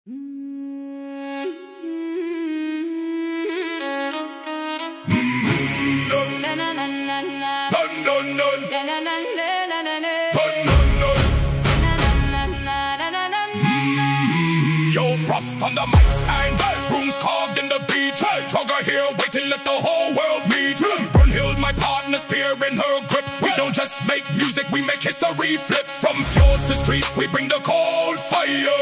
Yo, Frost on the mic stand, runes carved in the beat. Jogger here, waiting, let the whole world meet. Brunhild, my partner, spear in her grip. We don't just make music, we make history flip. From fjords to streets, we bring the cold fire.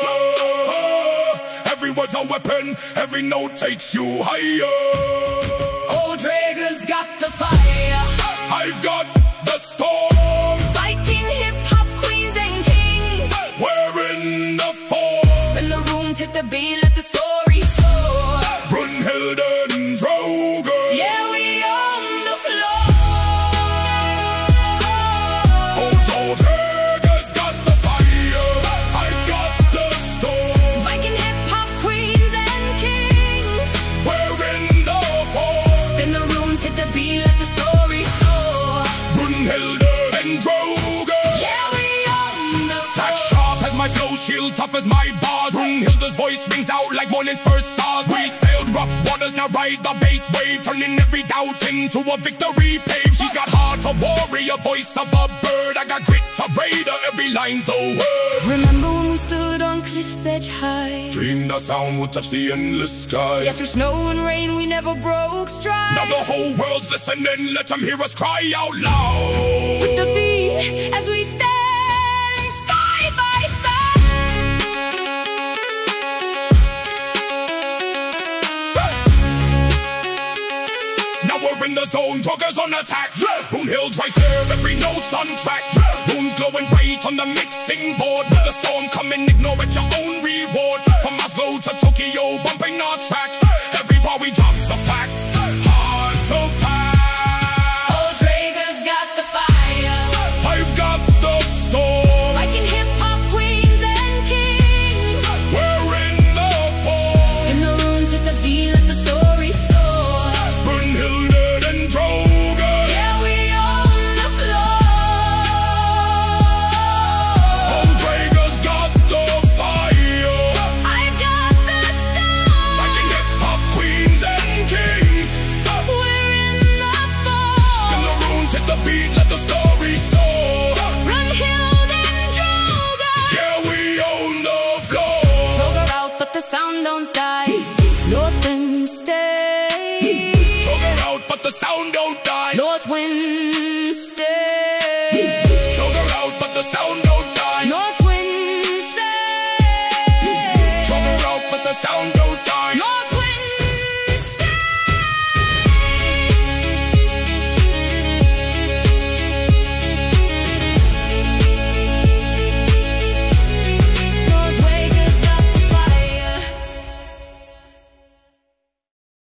Every word's a weapon, every note takes you higher. Old Draeger's got the fire. I've got the storm. Viking hip-hop queens and kings. We're in the force. Spin the rooms, hit the beat, let the story soar. Brunhild and Draugr. Yeah, we on the floor. Old Draeger's got the fire. I've got the storm. Viking hip-hop queens and kings. We're in the force. Spin the rooms, hit the beat, let the story soar. Brunhild and Draugr. Yeah, we on the floor. That sharp as my flow, shield tough as my bars. Brunhilde's voice rings out like morning's first stars. We sailed rough waters, now ride the bass wave, turning every doubt into a victory pave. She's got heart of warrior, voice of a bird. I got grit of raider, every line's a word. Remember when we stood on cliff's edge high? Dreamed our sound would touch the endless sky. Yeah, through snow and rain we never broke stride. Now the whole world's listening, let them hear us cry out loud. With the beat as we stand side by side. Now we're in the zone, Drauggr's on attack. Brunhild right there, every note's on track. Runes glowing bright on the mixing board. With the storm coming, ignore at your own reward. From Oslo to Tokyo, bumping our track. Every bar we drop's a fact. Hard to pass. Old Draeger's got the fire. I've got the storm. Viking hip-hop queens and kings. We're in the force. In the rooms, hit the beat, let the story soar. Brunhild and Draugr. Yeah, we on the floor. Old Draeger's got the fire. I've got the stars. Viking hip-hop queens and kings. We're in the force. In the runes, hit the beat, let the story soar. Brunhild and Draugr. Yeah, we own the floor. Draugr out, but the sound don't die. North wind stay. Draugr out, but the sound don't die. North wind